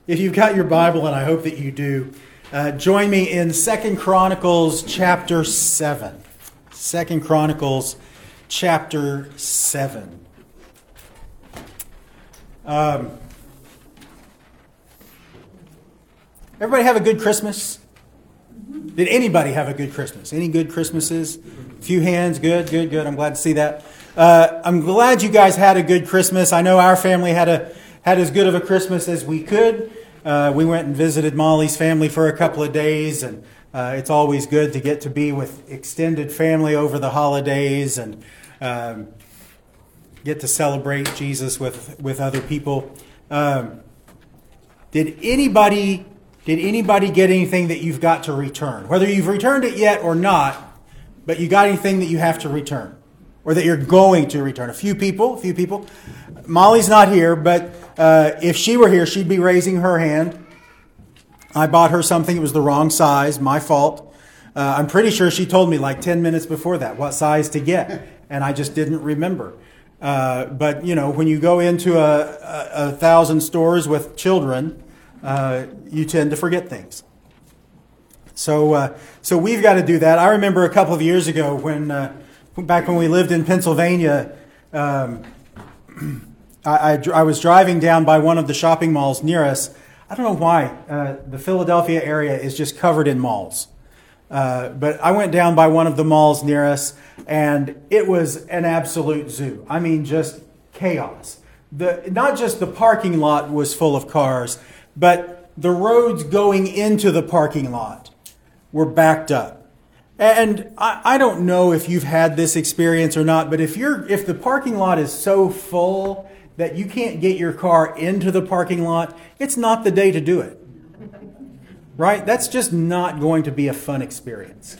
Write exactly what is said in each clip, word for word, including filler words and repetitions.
If you've got your Bible, and I hope that you do, uh, join me in Second Chronicles chapter seven. Second Chronicles chapter seven. Um, everybody have a good Christmas? Did anybody have a good Christmas? Any good Christmases? A few hands. Good, good, good. I'm glad to see that. Uh, I'm glad you guys had a good Christmas. I know our family had a had as good of a Christmas as we could. Uh, we went and visited Molly's family for a couple of days, and uh, it's always good to get to be with extended family over the holidays and um, get to celebrate Jesus with, with other people. Um, did anybody did anybody get anything that you've got to return? Whether you've returned it yet or not, but you got anything that you have to return or that you're going to return? A few people, a few people. Molly's not here, but uh, if she were here, she'd be raising her hand. I bought her something. It was the wrong size. My fault. Uh, I'm pretty sure she told me like ten minutes before that what size to get, and I just didn't remember. Uh, but, you know, when you go into a, a, a thousand stores with children, uh, you tend to forget things. So uh, so we've got to do that. I remember a couple of years ago when, uh, back when we lived in Pennsylvania, um, I, I, I was driving down by one of the shopping malls near us. I don't know why. Uh, the Philadelphia area is just covered in malls. Uh, but I went down by one of the malls near us, and it was an absolute zoo. I mean, just chaos. The not just the parking lot was full of cars, but the roads going into the parking lot were backed up. And I, I don't know if you've had this experience or not, but if you're if the parking lot is so full that you can't get your car into the parking lot, it's not the day to do it. Right? That's just not going to be a fun experience.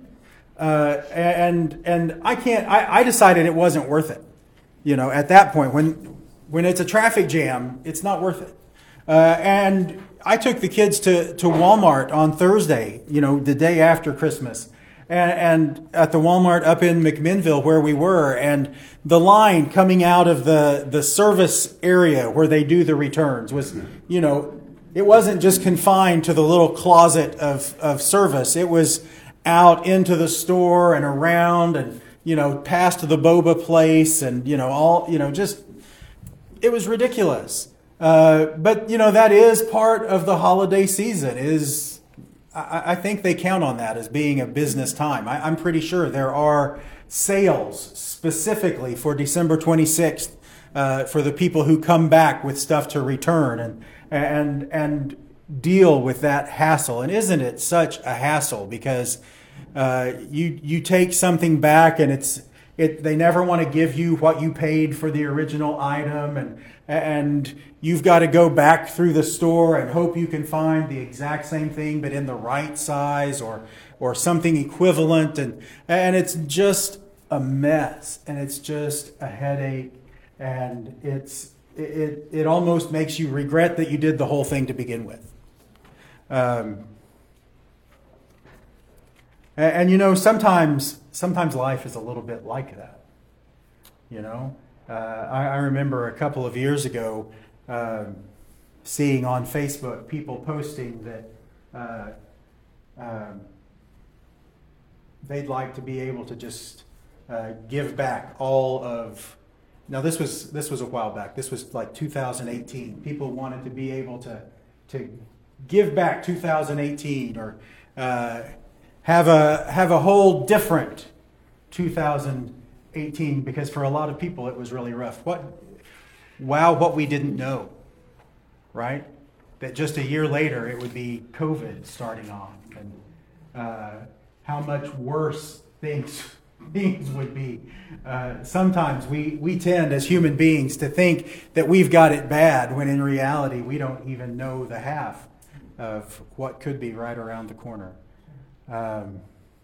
Uh, and and I can't, I, I decided it wasn't worth it. You know, at that point, when when it's a traffic jam, it's not worth it. Uh, and I took the kids to, to Walmart on Thursday, you know, the day after Christmas. And, and at the Walmart up in McMinnville where we were, and the line coming out of the, the service area where they do the returns was, you know, it wasn't just confined to the little closet of, of service. It was out into the store and around and, you know, past the boba place and, you know, all, you know, just, it was ridiculous. Uh, but, you know, that is part of the holiday season is, I, I think they count on that as being a business time. I, I'm pretty sure there are sales specifically for December twenty-sixth uh, for the people who come back with stuff to return and, and, and deal with that hassle. And isn't it such a hassle because uh, you, you take something back and it's, It, they never want to give you what you paid for the original item, and and you've got to go back through the store and hope you can find the exact same thing but in the right size or or something equivalent, and and it's just a mess, and it's just a headache, and it's it it almost makes you regret that you did the whole thing to begin with. Um, and, and you know sometimes. Sometimes life is a little bit like that, you know. Uh, I, I remember a couple of years ago um, seeing on Facebook people posting that uh, um, they'd like to be able to just uh, give back all of. Now this was this was a while back. This was like two thousand eighteen. People wanted to be able to to give back two thousand eighteen or. Uh, Have a have a whole different two thousand eighteen because for a lot of people it was really rough. What, wow, what we didn't know, right? That just a year later it would be COVID starting on, and uh, how much worse things things would be. Uh, sometimes we we tend as human beings to think that we've got it bad when in reality we don't even know the half of what could be right around the corner. Um,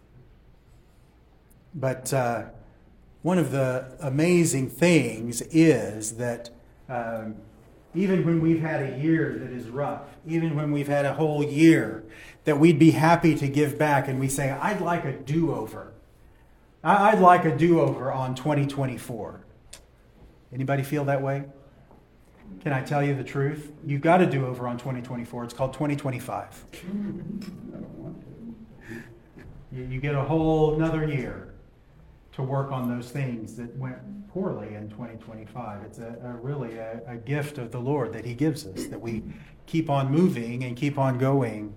but uh, one of the amazing things is that um, even when we've had a year that is rough, even when we've had a whole year that we'd be happy to give back, and we say, I'd like a do-over. I'd like a do-over on twenty twenty-four. Anybody feel that way? Can I tell you the truth? You've got a do-over on twenty twenty-four. It's called twenty twenty-five. You, you get a whole another year to work on those things that went poorly in twenty twenty-five. It's a, a really a, a gift of the Lord that He gives us, that we keep on moving and keep on going.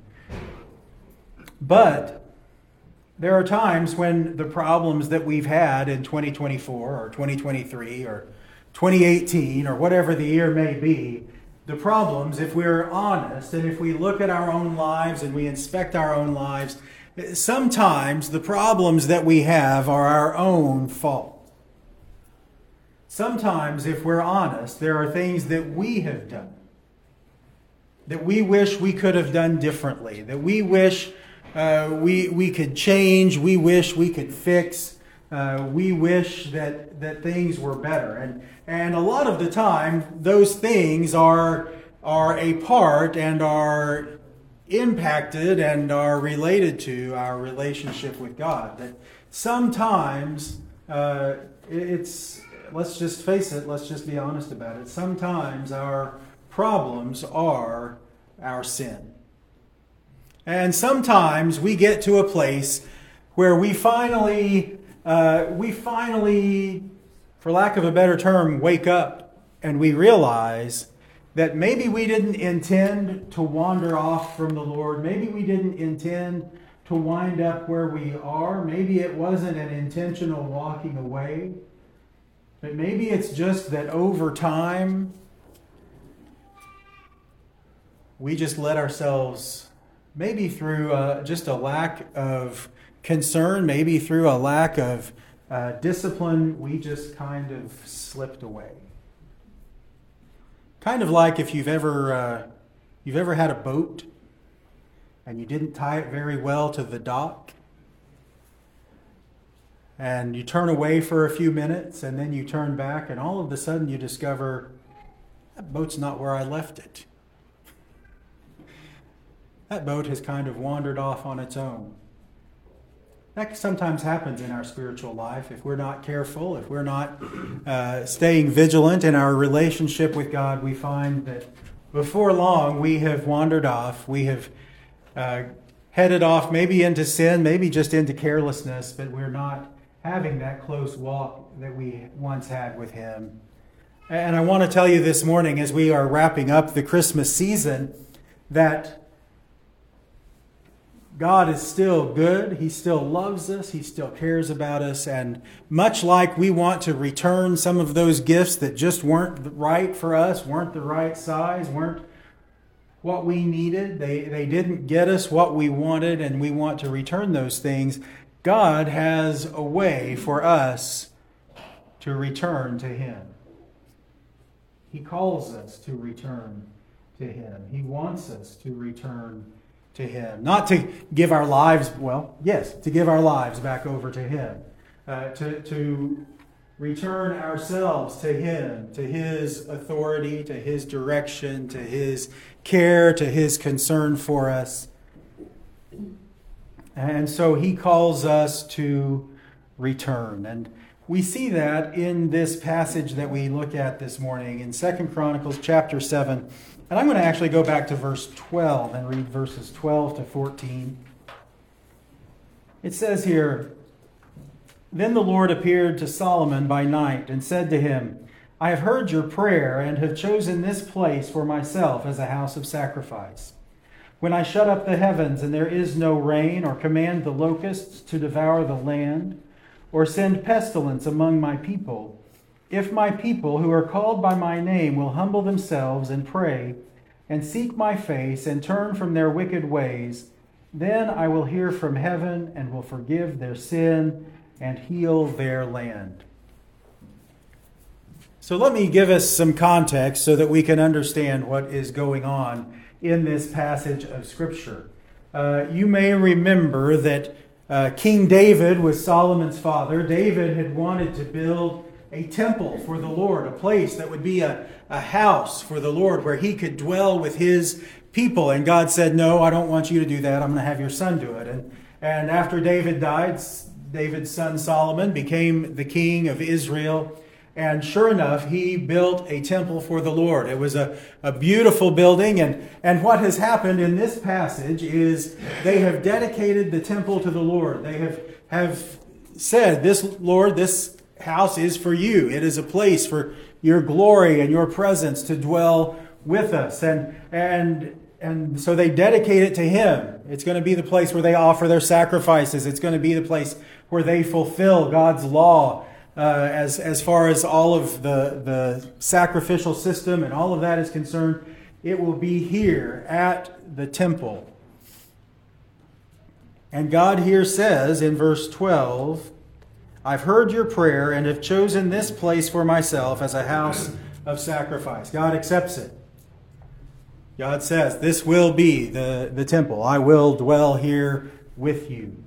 But there are times when the problems that we've had in twenty twenty-four or twenty twenty-three or twenty eighteen or whatever the year may be, the problems, if we're honest and if we look at our own lives and we inspect our own lives, sometimes the problems that we have are our own fault. Sometimes, if we're honest, there are things that we have done that we wish we could have done differently, that we wish uh, we we could change, we wish we could fix, uh, we wish that that things were better. And and a lot of the time, those things are are a part and are impacted and are related to our relationship with God. That sometimes uh, it's, let's just face it, let's just be honest about it. Sometimes our problems are our sin. And sometimes we get to a place where we finally, uh, we finally, for lack of a better term, wake up and we realize that maybe we didn't intend to wander off from the Lord. Maybe we didn't intend to wind up where we are. Maybe it wasn't an intentional walking away. But maybe it's just that over time, we just let ourselves, maybe through uh, just a lack of concern, maybe through a lack of uh, discipline, we just kind of slipped away. Kind of like if you've ever uh, you've ever had a boat and you didn't tie it very well to the dock, and you turn away for a few minutes and then you turn back and all of a sudden you discover that boat's not where I left it. That boat has kind of wandered off on its own. That sometimes happens in our spiritual life if we're not careful, if we're not uh, staying vigilant in our relationship with God. We find that before long we have wandered off. We have uh, headed off maybe into sin, maybe just into carelessness, but we're not having that close walk that we once had with Him. And I want to tell you this morning, as we are wrapping up the Christmas season, that God is still good. He still loves us. He still cares about us. And much like we want to return some of those gifts that just weren't right for us, weren't the right size, weren't what we needed, they, they didn't get us what we wanted, and we want to return those things, God has a way for us to return to Him. He calls us to return to Him. He wants us to return to Him. Not to give our lives, well, yes, to give our lives back over to Him. Uh, to, to return ourselves to Him, to His authority, to His direction, to His care, to His concern for us. And so He calls us to return. And we see that in this passage that we look at this morning in Second Chronicles chapter seven. And I'm going to actually go back to verse twelve and read verses twelve to fourteen. It says here, "Then the Lord appeared to Solomon by night and said to him, I have heard your prayer and have chosen this place for myself as a house of sacrifice. When I shut up the heavens and there is no rain, or command the locusts to devour the land, or send pestilence among my people, if my people who are called by my name will humble themselves and pray and seek my face and turn from their wicked ways, then I will hear from heaven and will forgive their sin and heal their land." So let me give us some context so that we can understand what is going on in this passage of Scripture. Uh, you may remember that uh, King David was Solomon's father. David had wanted to build a temple for the Lord, a place that would be a, a house for the Lord where he could dwell with his people. And God said, no, I don't want you to do that. I'm going to have your son do it. And, and after David died, David's son Solomon became the king of Israel. And sure enough, he built a temple for the Lord. It was a, a beautiful building. And, and what has happened in this passage is they have dedicated the temple to the Lord. They have, have said, this Lord, this house is for you. It is a place for your glory and your presence to dwell with us. And, and, and so they dedicate it to him. It's going to be the place where they offer their sacrifices. It's going to be the place where they fulfill God's law. Uh, as as far as all of the, the sacrificial system and all of that is concerned, it will be here at the temple. And God here says in verse twelve, I've heard your prayer and have chosen this place for myself as a house of sacrifice. God accepts it. God says, this will be the, the temple. I will dwell here with you.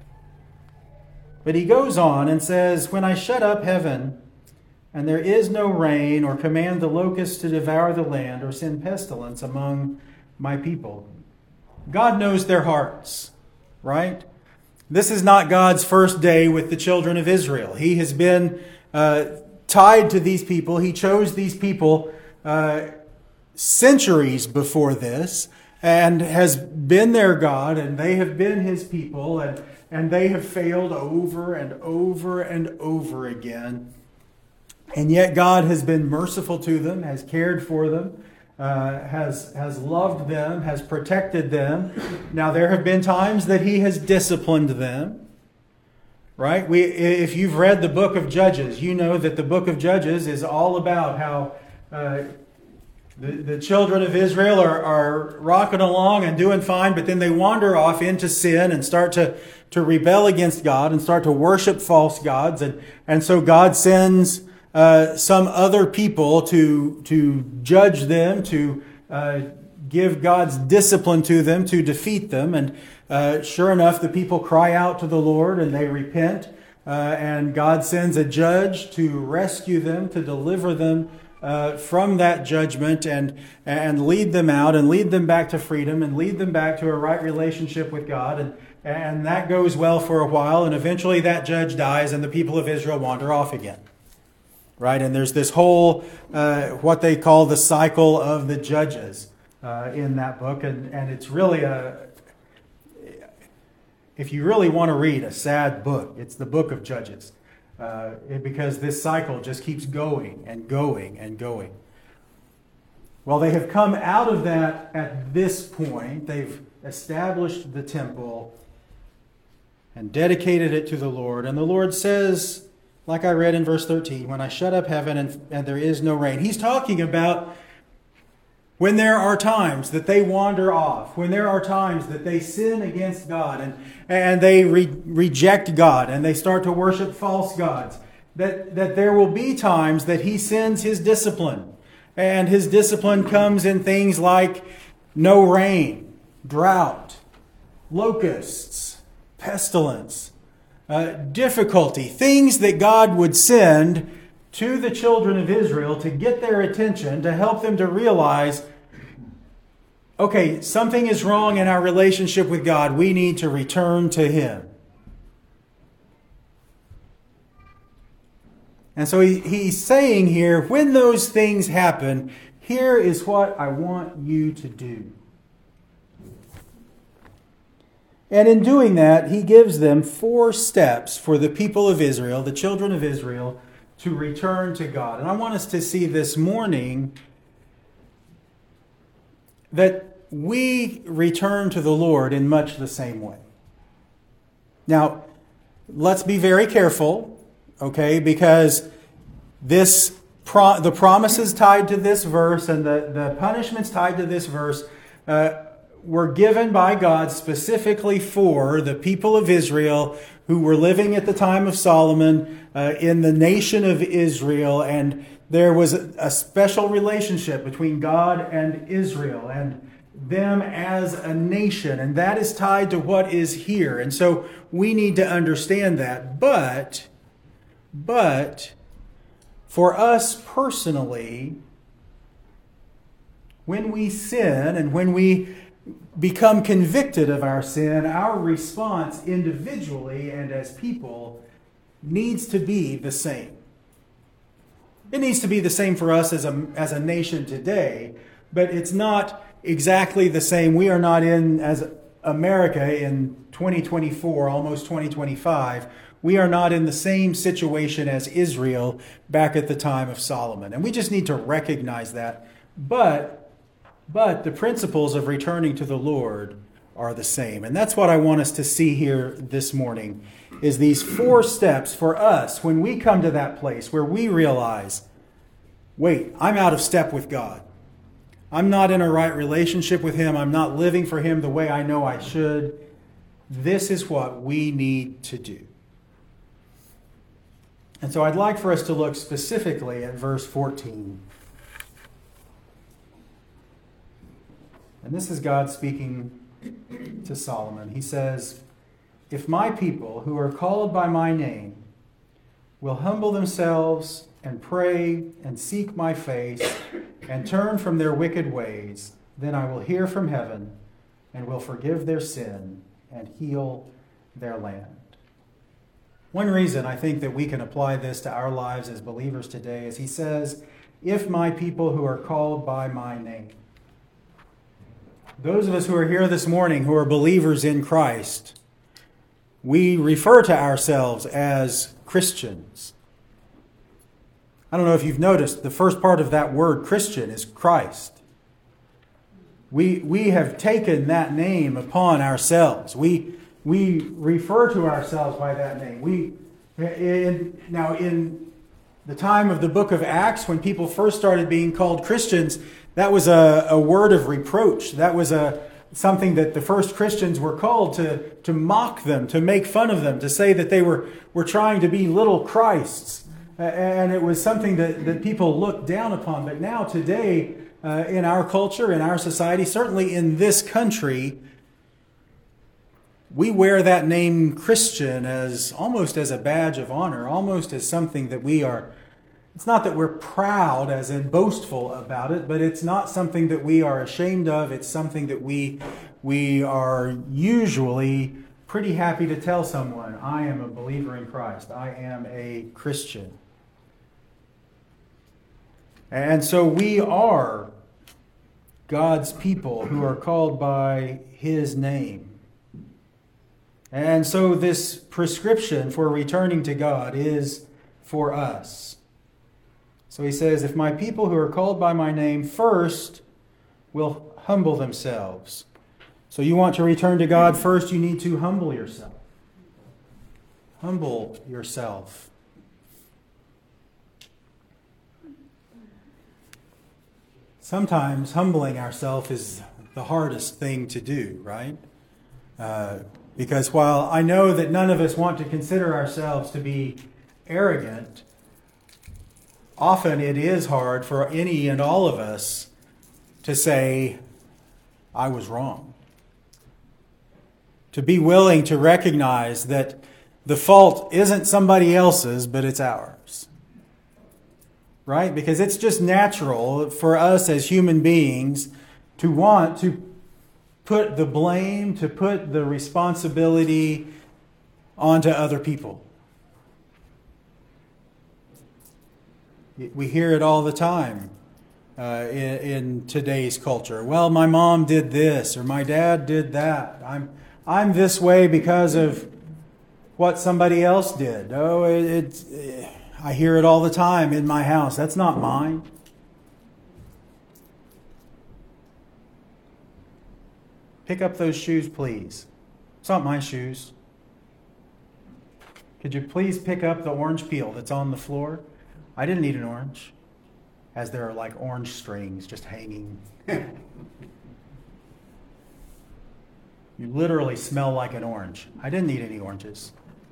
But he goes on and says, when I shut up heaven, and there is no rain, or command the locusts to devour the land, or send pestilence among my people. God knows their hearts, right? This is not God's first day with the children of Israel. He has been uh, tied to these people. He chose these people uh, centuries before this, and has been their God, and they have been his people, and And they have failed over and over and over again. And yet God has been merciful to them, has cared for them, uh, has, has loved them, has protected them. Now there have been times that he has disciplined them. Right? We, if you've read the book of Judges, you know that the book of Judges is all about how uh, the, the children of Israel are, are rocking along and doing fine, but then they wander off into sin and start to to rebel against God and start to worship false gods. And, and so God sends uh, some other people to, to judge them, to uh, give God's discipline to them, to defeat them. And uh, sure enough, the people cry out to the Lord and they repent. Uh, and God sends a judge to rescue them, to deliver them uh, from that judgment and, and lead them out and lead them back to freedom and lead them back to a right relationship with God. And And that goes well for a while, and eventually that judge dies, and the people of Israel wander off again. Right? And there's this whole, uh, what they call the cycle of the judges uh, in that book. And, and it's really a, if you really want to read a sad book, it's the book of Judges. Uh, it, because this cycle just keeps going and going and going. Well, they have come out of that at this point. They've established the temple and dedicated it to the Lord. And the Lord says, like I read in verse thirteen, when I shut up heaven and, and there is no rain. He's talking about when there are times that they wander off, when there are times that they sin against God and, and they re- reject God and they start to worship false gods, that, that there will be times that he sends his discipline. And his discipline comes in things like no rain, drought, locusts, pestilence, uh, difficulty, things that God would send to the children of Israel to get their attention, to help them to realize, okay, something is wrong in our relationship with God. We need to return to him. And so he, he's saying here, when those things happen, here is what I want you to do. And in doing that, he gives them four steps for the people of Israel, the children of Israel, to return to God. And I want us to see this morning that we return to the Lord in much the same way. Now, let's be very careful, okay, because this pro- the promises tied to this verse and the, the punishments tied to this verse uh, were given by God specifically for the people of Israel who were living at the time of Solomon uh, in the nation of Israel. And there was a, a special relationship between God and Israel and them as a nation. And that is tied to what is here. And so we need to understand that. But, but for us personally, when we sin and when we become convicted of our sin, our response individually and as people needs to be the same. It needs to be the same for us as a, as a nation today, but it's not exactly the same. We are not in, as America in twenty twenty-four, almost twenty twenty-five, we are not in the same situation as Israel back at the time of Solomon. And we just need to recognize that. But, but the principles of returning to the Lord are the same. And that's what I want us to see here this morning, is these four steps for us when we come to that place where we realize, wait, I'm out of step with God. I'm not in a right relationship with Him. I'm not living for Him the way I know I should. This is what we need to do. And so I'd like for us to look specifically at verse fourteen. And this is God speaking to Solomon. He says, "If my people who are called by my name will humble themselves and pray and seek my face and turn from their wicked ways, then I will hear from heaven and will forgive their sin and heal their land." One reason I think that we can apply this to our lives as believers today is he says, "If my people who are called by my name." Those of us who are here this morning who are believers in Christ, we refer to ourselves as Christians. I don't know if you've noticed, the first part of that word Christian is Christ. We, we have taken that name upon ourselves. We, we refer to ourselves by that name. We, in, now, in the time of the book of Acts, when people first started being called Christians, that was a, a word of reproach. That was a something that the first Christians were called to, to mock them, to make fun of them, to say that they were, were trying to be little Christs. And it was something that, that people looked down upon. But now today, uh, in our culture, in our society, certainly in this country, we wear that name Christian as almost as a badge of honor, almost as something that we are, it's not that we're proud as in boastful about it, but it's not something that we are ashamed of. It's something that we, we are usually pretty happy to tell someone, I am a believer in Christ. I am a Christian. And so we are God's people who are called by His name. And so this prescription for returning to God is for us. So he says, if my people who are called by my name first will humble themselves. So you want to return to God first, you need to humble yourself. Humble yourself. Sometimes humbling ourselves is the hardest thing to do, right? Uh, because while I know that none of us want to consider ourselves to be arrogant, often it is hard for any and all of us to say, I was wrong. To be willing to recognize that the fault isn't somebody else's, but it's ours. Right? Because it's just natural for us as human beings to want to put the blame, to put the responsibility onto other people. We hear it all the time uh, in, in today's culture. Well, my mom did this, or my dad did that. I'm I'm this way because of what somebody else did. Oh, it, it's I hear it all the time in my house. That's not mine. Pick up those shoes, please. It's not my shoes. Could you please pick up the orange peel that's on the floor? I didn't eat an orange, as there are like orange strings just hanging. You literally smell like an orange. I didn't eat any oranges.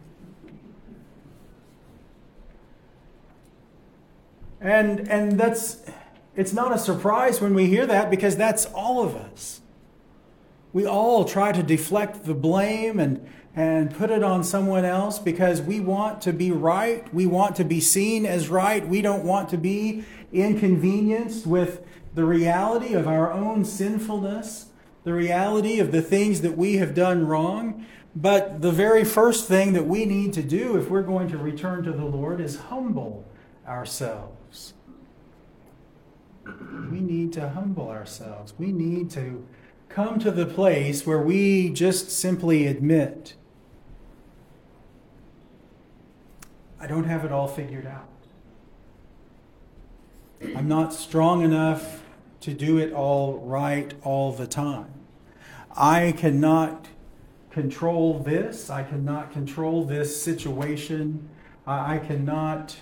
And and that's it's not a surprise when we hear that, because that's all of us. We all try to deflect the blame and and put it on someone else because we want to be right. We want to be seen as right. We don't want to be inconvenienced with the reality of our own sinfulness, the reality of the things that we have done wrong. But the very first thing that we need to do if we're going to return to the Lord is humble ourselves. We need to humble ourselves. We need to come to the place where we just simply admit, I don't have it all figured out. I'm not strong enough to do it all right all the time. I cannot control this. I cannot control this situation. I cannot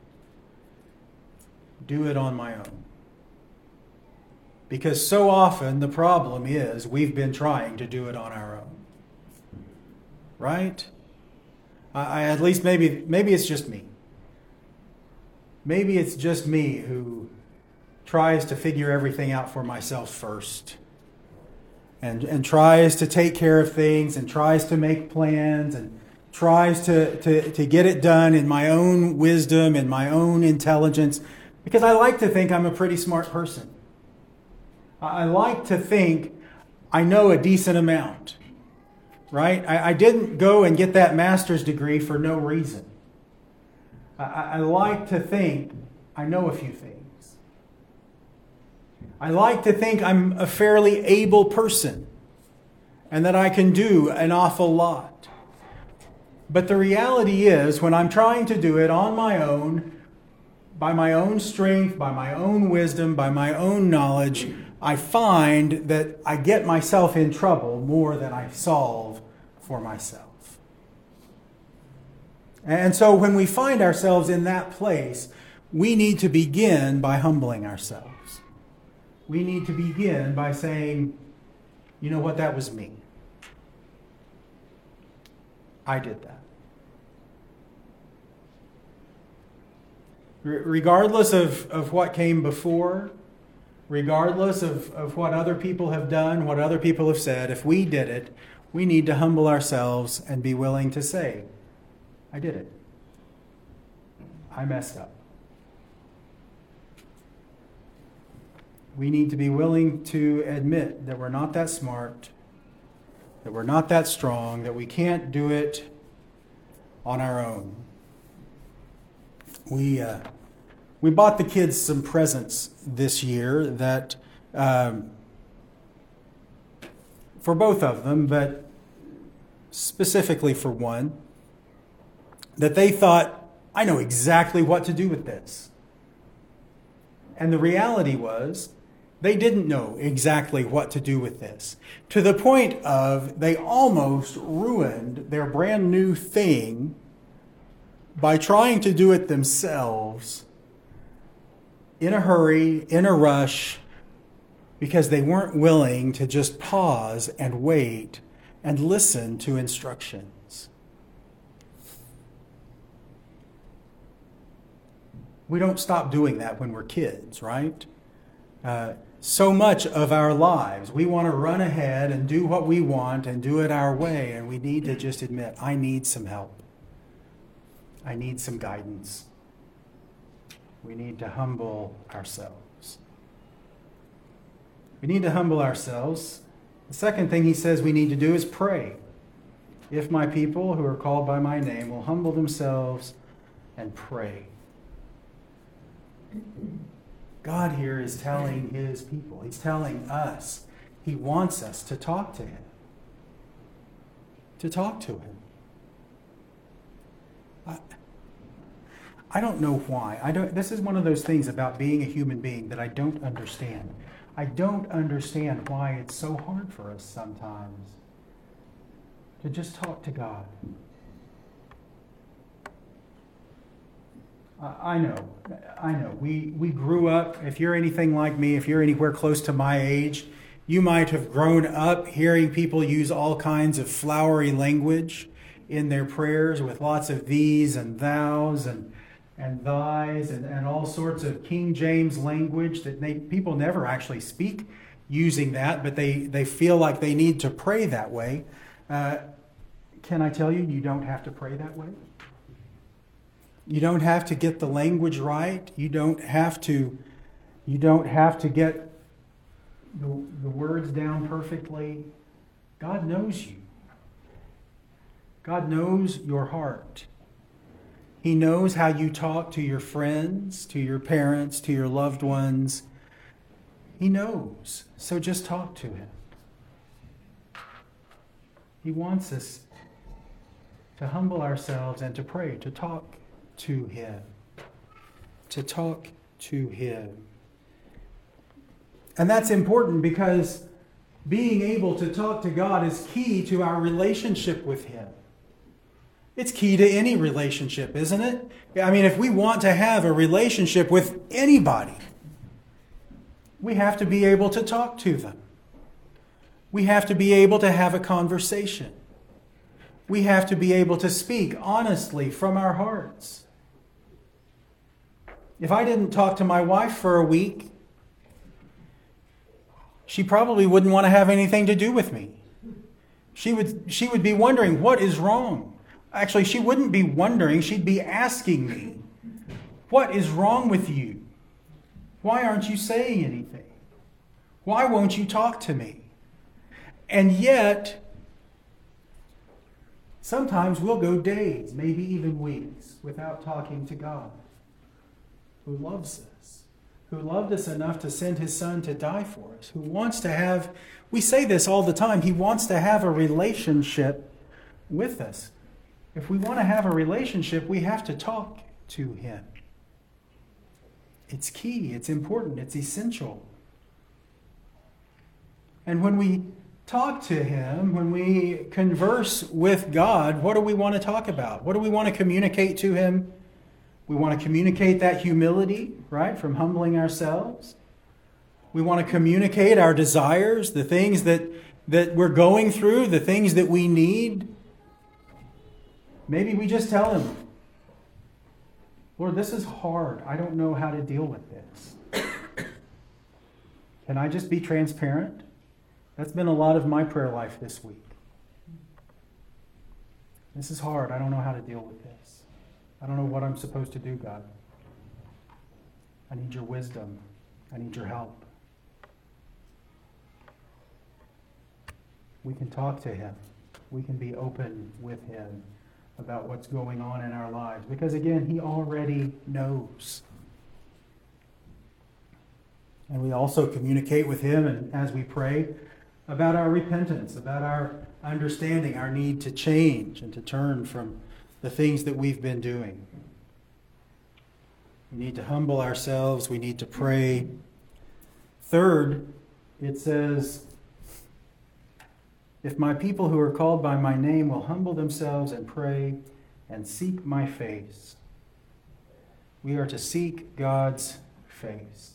do it on my own. Because so often the problem is we've been trying to do it on our own. Right? I, I at least maybe maybe it's just me. Maybe it's just me who tries to figure everything out for myself first. And, and tries to take care of things and tries to make plans and tries to, to, to get it done in my own wisdom and my own intelligence. Because I like to think I'm a pretty smart person. I like to think I know a decent amount. Right? I, I didn't go and get that master's degree for no reason. I, I like to think I know a few things. I like to think I'm a fairly able person and that I can do an awful lot. But the reality is, when I'm trying to do it on my own, by my own strength, by my own wisdom, by my own knowledge, I find that I get myself in trouble more than I solve for myself. And so when we find ourselves in that place, we need to begin by humbling ourselves. We need to begin by saying, you know what, that was me. I did that. R- regardless of, of what came before, regardless of, of what other people have done, what other people have said, if we did it, we need to humble ourselves and be willing to say, I did it. I messed up. We need to be willing to admit that we're not that smart, that we're not that strong, that we can't do it on our own. We uh, we bought the kids some presents this year that, um, for both of them, but specifically for one, that they thought, I know exactly what to do with this. And the reality was, they didn't know exactly what to do with this. To the point of they almost ruined their brand new thing by trying to do it themselves in a hurry, in a rush, because they weren't willing to just pause and wait and listen to instructions. We don't stop doing that when we're kids, right? Uh, so much of our lives, we want to run ahead and do what we want and do it our way, and we need to just admit, I need some help. I need some guidance. We need to humble ourselves. We need to humble ourselves. The second thing he says we need to do is pray. If my people who are called by my name will humble themselves and pray. God here is telling his people, he's telling us, he wants us to talk to him. To talk to him. I, I don't know why. I don't. This is one of those things about being a human being that I don't understand. I don't understand why it's so hard for us sometimes to just talk to God. I know, I know. We we grew up, if you're anything like me, if you're anywhere close to my age, you might have grown up hearing people use all kinds of flowery language in their prayers with lots of these and thous and, and thys and, and all sorts of King James language that they, people never actually speak using that, but they, they feel like they need to pray that way. Uh, can I tell you, you don't have to pray that way? You don't have to get the language right. You don't have to, you don't have to get the, the words down perfectly. God knows you. God knows your heart. He knows how you talk to your friends, to your parents, to your loved ones. He knows. So just talk to him. He wants us to humble ourselves and to pray, to talk to him. To talk to him. And that's important because being able to talk to God is key to our relationship with him. It's key to any relationship, isn't it? I mean, if we want to have a relationship with anybody, we have to be able to talk to them. We have to be able to have a conversation. We have to be able to speak honestly from our hearts. If I didn't talk to my wife for a week, she probably wouldn't want to have anything to do with me. She would, she would be wondering, what is wrong? Actually, she wouldn't be wondering. She'd be asking me, what is wrong with you? Why aren't you saying anything? Why won't you talk to me? And yet, sometimes we'll go days, maybe even weeks, without talking to God, who loves us, who loved us enough to send his Son to die for us, who wants to have, we say this all the time, he wants to have a relationship with us. If we want to have a relationship, we have to talk to him. It's key, it's important, it's essential. And when we talk to him, when we converse with God, what do we want to talk about? What do we want to communicate to him? We want to communicate that humility, right, from humbling ourselves. We want to communicate our desires, the things that, that we're going through, the things that we need. Maybe we just tell him, Lord, this is hard. I don't know how to deal with this. Can I just be transparent? That's been a lot of my prayer life this week. This is hard. I don't know how to deal with this. I don't know what I'm supposed to do, God. I need your wisdom. I need your help. We can talk to him. We can be open with him about what's going on in our lives. Because again, he already knows. And we also communicate with him, and as we pray, about our repentance, about our understanding, our need to change and to turn from the things that we've been doing. We need to humble ourselves. We need to pray. Third, it says, if my people who are called by my name will humble themselves and pray and seek my face. We are to seek God's face.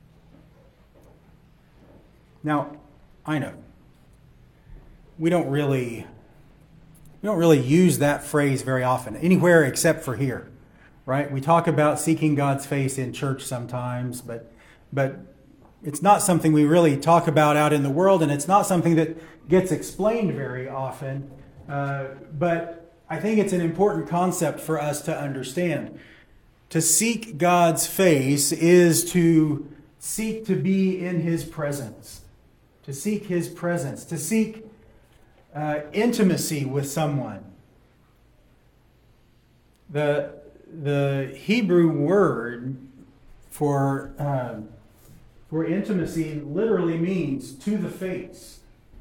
Now, I know we don't really we don't really use that phrase very often, anywhere except for here, right? We talk about seeking God's face in church sometimes, but but it's not something we really talk about out in the world, and it's not something that gets explained very often. Uh, but I think it's an important concept for us to understand. To seek God's face is to seek to be in his presence. To seek his presence. To seek uh, intimacy with someone. The, the Hebrew word for... Um, For intimacy literally means to the face,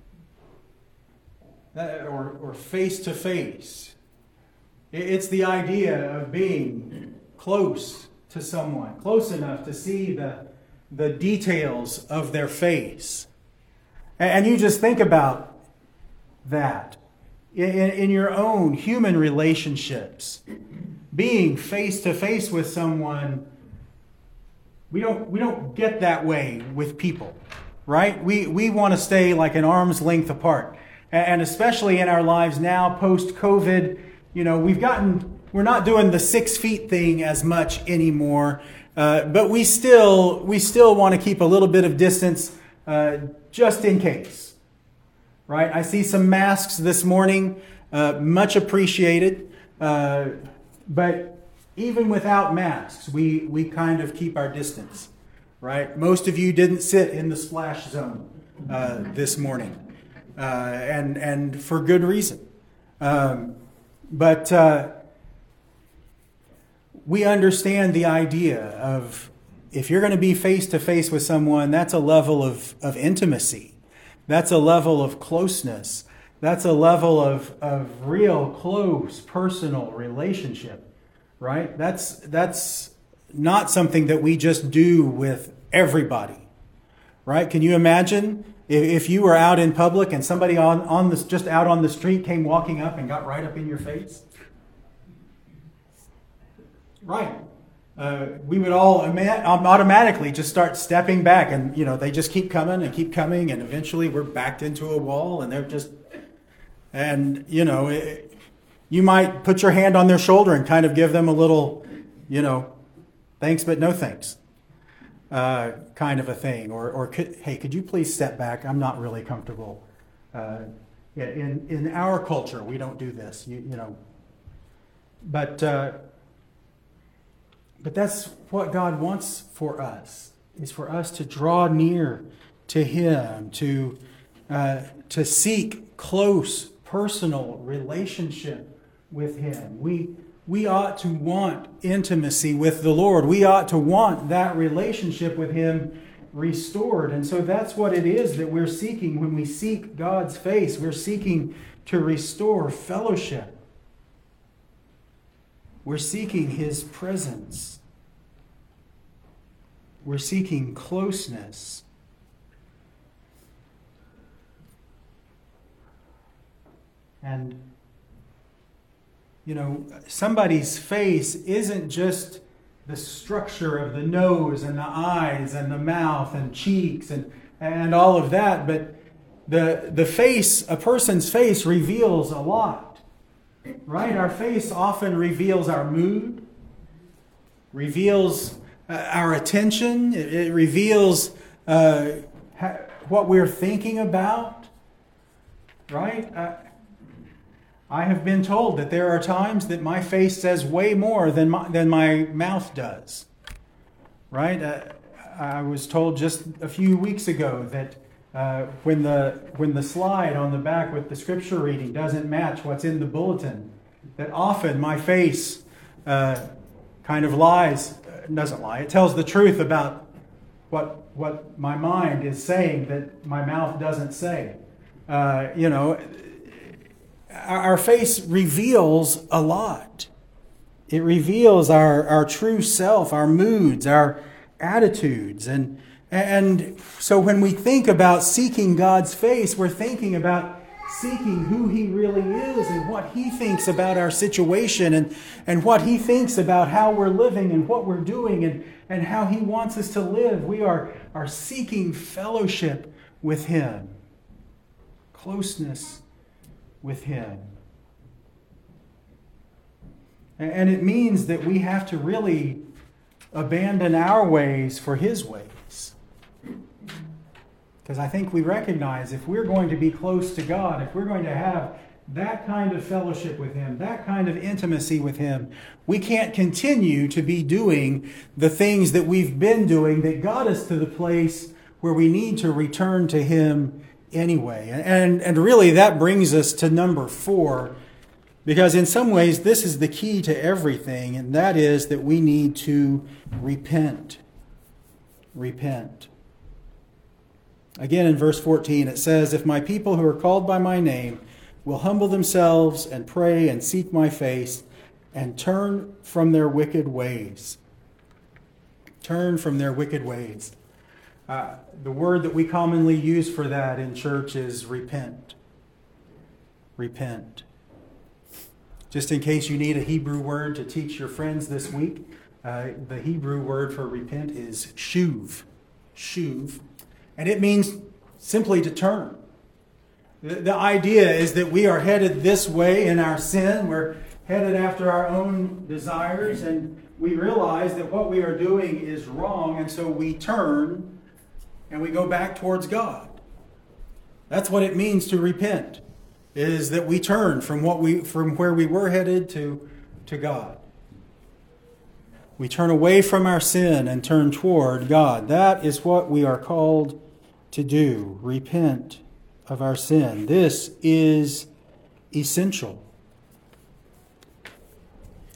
or, or face to face. It's the idea of being close to someone, close enough to see the, the details of their face. And you just think about that in, in your own human relationships. Being face to face with someone, We don't we don't get that way with people, right? We we want to stay like an arm's length apart. And especially in our lives now, post-COVID, you know, we've gotten, we're not doing the six feet thing as much anymore. Uh, but we still we still want to keep a little bit of distance uh, just in case, right? I see some masks this morning, uh, much appreciated. Uh, but even without masks, we, we kind of keep our distance, right? Most of you didn't sit in the splash zone uh, this morning, uh, and and for good reason. Um, but uh, we understand the idea of if you're going to be face to face with someone, that's a level of, of intimacy. That's a level of closeness. That's a level of, of real close personal relationship, right? That's, that's not something that we just do with everybody, right? Can you imagine if, if you were out in public and somebody on, on this, just out on the street came walking up and got right up in your face? Right. Uh, we would all ima- automatically just start stepping back, and you know they just keep coming and keep coming, and eventually we're backed into a wall, and they're just, and you know, it, you might put your hand on their shoulder and kind of give them a little, you know, thanks but no thanks, uh, kind of a thing, or or could, hey, could you please step back? I'm not really comfortable. Uh, in in our culture, we don't do this, you you know, but. Uh, But that's what God wants for us, is for us to draw near to Him, to, uh, to seek close personal relationship with Him. We, we ought to want intimacy with the Lord. We ought to want that relationship with Him restored. And so that's what it is that we're seeking when we seek God's face. We're seeking to restore fellowship. We're seeking His presence. We're seeking closeness. And, you know, somebody's face isn't just the structure of the nose and the eyes and the mouth and cheeks and, and all of that, but the, the face, a person's face reveals a lot. Right? Our face often reveals our mood, reveals uh, our attention, it, it reveals uh, ha- what we're thinking about. Right? Uh, I have been told that there are times that my face says way more than my, than my mouth does. Right? Uh, I was told just a few weeks ago that Uh, when the when the slide on the back with the scripture reading doesn't match what's in the bulletin, that often my face uh, kind of lies, uh, doesn't lie. It tells the truth about what what my mind is saying that my mouth doesn't say. Uh, you know, our, our face reveals a lot. It reveals our, our true self, our moods, our attitudes, and And so when we think about seeking God's face, we're thinking about seeking who He really is and what He thinks about our situation and, and what He thinks about how we're living and what we're doing and, and how He wants us to live. We are, are seeking fellowship with Him, closeness with Him. And it means that we have to really abandon our ways for His ways. Because I think we recognize if we're going to be close to God, if we're going to have that kind of fellowship with Him, that kind of intimacy with Him, we can't continue to be doing the things that we've been doing that got us to the place where we need to return to Him anyway. And, and really that brings us to number four, because in some ways this is the key to everything, and that is that we need to repent. Repent. Again, in verse fourteen, it says, "If my people who are called by my name will humble themselves and pray and seek my face and turn from their wicked ways." Turn from their wicked ways. Uh, the word that we commonly use for that in church is repent. Repent. Just in case you need a Hebrew word to teach your friends this week, uh, the Hebrew word for repent is shuv. Shuv. And it means simply to turn. The, the idea is that we are headed this way in our sin. We're headed after our own desires, and we realize that what we are doing is wrong, and so we turn and we go back towards God. That's what it means to repent, is that we turn from what we from where we were headed to, to God. We turn away from our sin and turn toward God. That is what we are called to do. Repent of our sin. This is essential.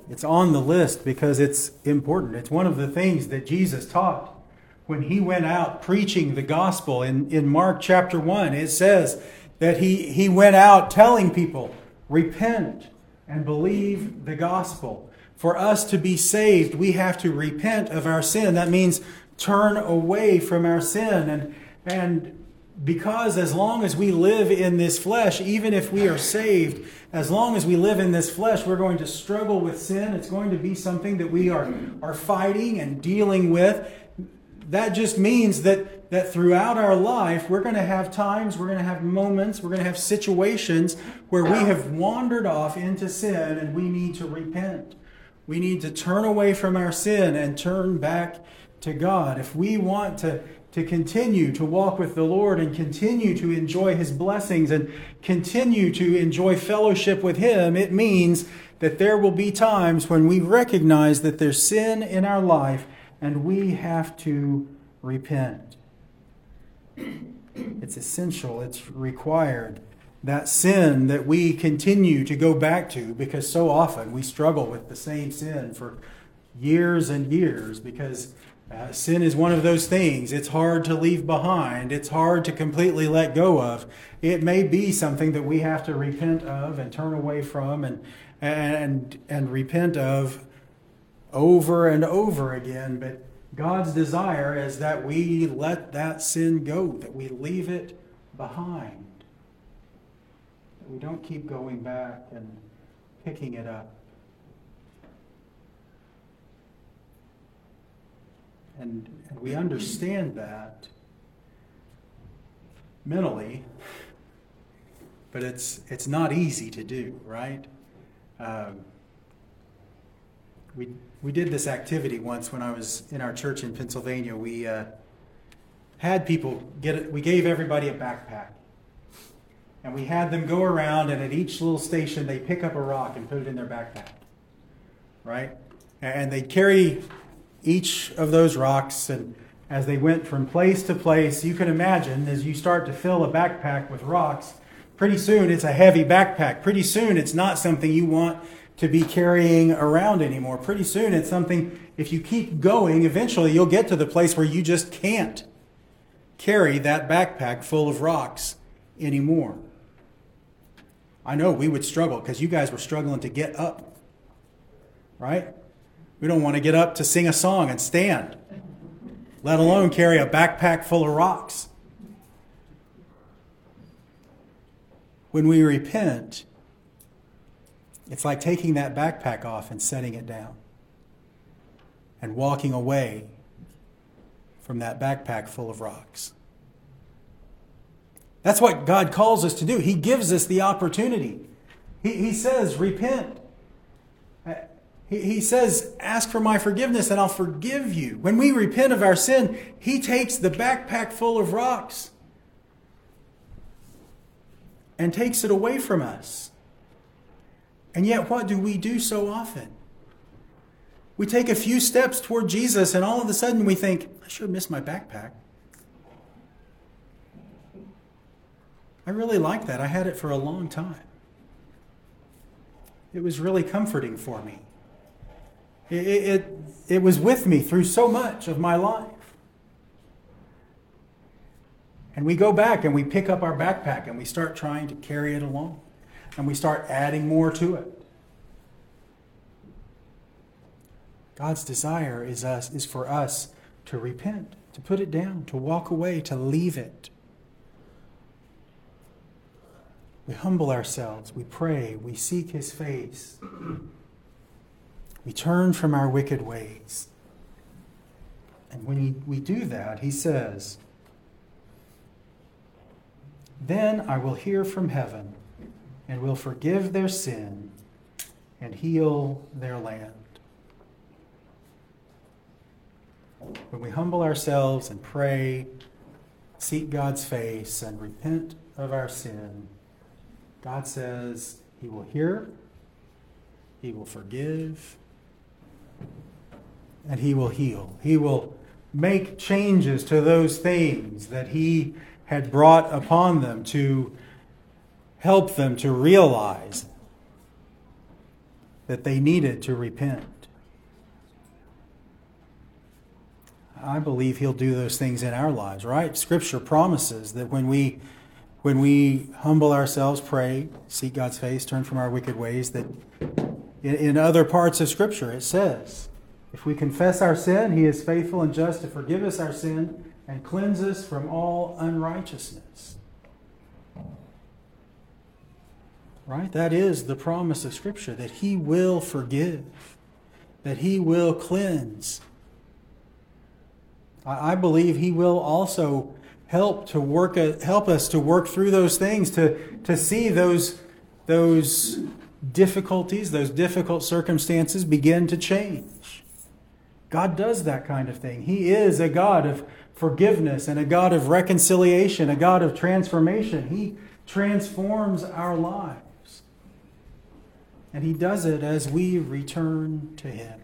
It's on the list because it's important. It's one of the things that Jesus taught when he went out preaching the gospel. In, in Mark chapter one, it says that he, he went out telling people, repent and believe the gospel. For us to be saved, we have to repent of our sin. That means turn away from our sin. And, and because as long as we live in this flesh, even if we are saved, as long as we live in this flesh, we're going to struggle with sin. It's going to be something that we are, are fighting and dealing with. That just means that, that throughout our life, we're going to have times, we're going to have moments, we're going to have situations where we have wandered off into sin and we need to repent. We need to turn away from our sin and turn back to God. If we want to, to continue to walk with the Lord and continue to enjoy His blessings and continue to enjoy fellowship with Him, it means that there will be times when we recognize that there's sin in our life and we have to repent. It's essential. It's required. That sin that we continue to go back to, because so often we struggle with the same sin for years and years, because uh, sin is one of those things. It's hard to leave behind. It's hard to completely let go of. It may be something that we have to repent of and turn away from and and and repent of over and over again, but God's desire is that we let that sin go, that we leave it behind, that we don't keep going back and picking it up. And, and we understand that mentally, but it's it's not easy to do, right? Um, we we did this activity once when I was in our church in Pennsylvania. We uh, had people get it. We gave everybody a backpack, and we had them go around, and at each little station they pick up a rock and put it in their backpack, right? And they'd carry each of those rocks, and as they went from place to place, you can imagine as you start to fill a backpack with rocks, pretty soon it's a heavy backpack. Pretty soon it's not something you want to be carrying around anymore. Pretty soon it's something, if you keep going, eventually you'll get to the place where you just can't carry that backpack full of rocks anymore. I know we would struggle because you guys were struggling to get up, right? We don't want to get up to sing a song and stand, let alone carry a backpack full of rocks. When we repent, it's like taking that backpack off and setting it down and walking away from that backpack full of rocks. That's what God calls us to do. He gives us the opportunity. He, he says, repent. He, he says, ask for my forgiveness and I'll forgive you. When we repent of our sin, He takes the backpack full of rocks and takes it away from us. And yet, what do we do so often? We take a few steps toward Jesus, and all of a sudden we think, I should have missed my backpack. I really like that. I had it for a long time. It was really comforting for me. It, it, it was with me through so much of my life. And we go back and we pick up our backpack and we start trying to carry it along. And we start adding more to it. God's desire is us is for us to repent, to put it down, to walk away, to leave it. We humble ourselves, we pray, we seek His face. We turn from our wicked ways. And when he, we do that, He says, then I will hear from heaven and will forgive their sin and heal their land. When we humble ourselves and pray, seek God's face, and repent of our sin, God says He will hear, He will forgive, and He will heal. He will make changes to those things that He had brought upon them to help them to realize that they needed to repent. I believe He'll do those things in our lives, right? Scripture promises that when we when we humble ourselves, pray, seek God's face, turn from our wicked ways, that in, in other parts of Scripture it says, if we confess our sin, He is faithful and just to forgive us our sin and cleanse us from all unrighteousness. Right? That is the promise of Scripture, that He will forgive, that He will cleanse. I believe He will also help to work help us to work through those things, to, to see those, those difficulties, those difficult circumstances begin to change. God does that kind of thing. He is a God of forgiveness and a God of reconciliation, a God of transformation. He transforms our lives. And He does it as we return to Him.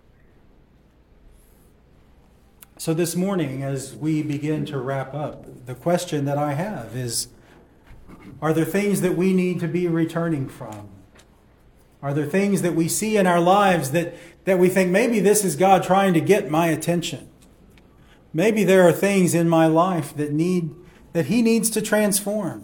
So this morning, as we begin to wrap up, the question that I have is, are there things that we need to be returning from? Are there things that we see in our lives that, that we think, maybe this is God trying to get my attention? Maybe there are things in my life that need that He needs to transform.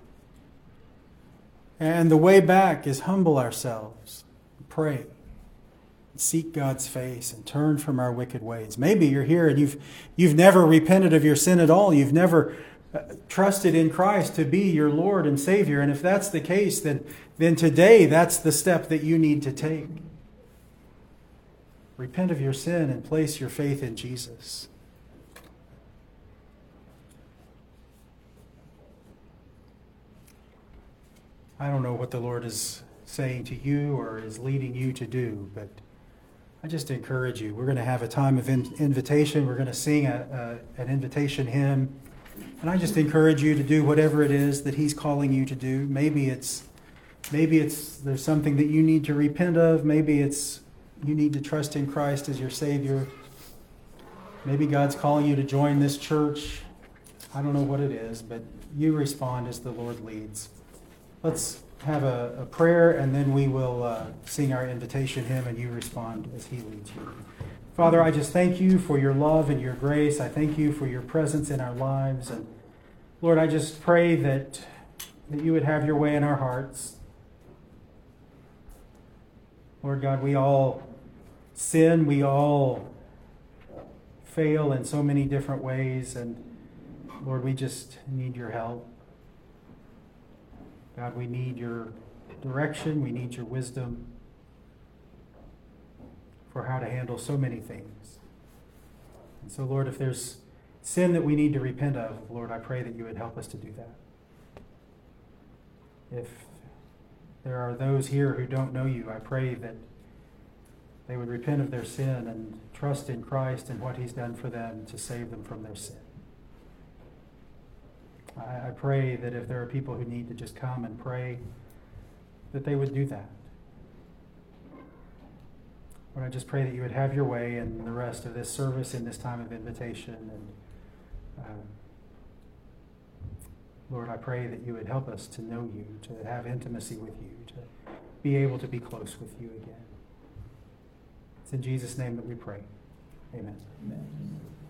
And the way back is humble ourselves, pray, seek God's face, and turn from our wicked ways. Maybe you're here and you've you've never repented of your sin at all. You've never uh, trusted in Christ to be your Lord and Savior. And if that's the case, then, then today that's the step that you need to take. Repent of your sin and place your faith in Jesus. I don't know what the Lord is saying to you or is leading you to do, but I just encourage you. We're going to have a time of in- invitation. We're going to sing a, a, an invitation hymn. And I just encourage you to do whatever it is that He's calling you to do. Maybe it's maybe it's there's something that you need to repent of. Maybe it's you need to trust in Christ as your Savior. Maybe God's calling you to join this church. I don't know what it is, but you respond as the Lord leads. Let's have a, a prayer, and then we will uh, sing our invitation hymn, and you respond as He leads you. Father, I just thank You for Your love and Your grace. I thank You for Your presence in our lives. And Lord, I just pray that, that You would have Your way in our hearts. Lord God, we all sin. We all fail in so many different ways. And Lord, we just need Your help. God, we need Your direction. We need Your wisdom for how to handle so many things. And so, Lord, if there's sin that we need to repent of, Lord, I pray that You would help us to do that. If there are those here who don't know You, I pray that they would repent of their sin and trust in Christ and what He's done for them to save them from their sin. I, I pray that if there are people who need to just come and pray, that they would do that. Lord, I just pray that You would have Your way in the rest of this service, in this time of invitation. And uh, Lord, I pray that You would help us to know You, to have intimacy with You, to be able to be close with You again. It's in Jesus' name that we pray. Amen. Amen.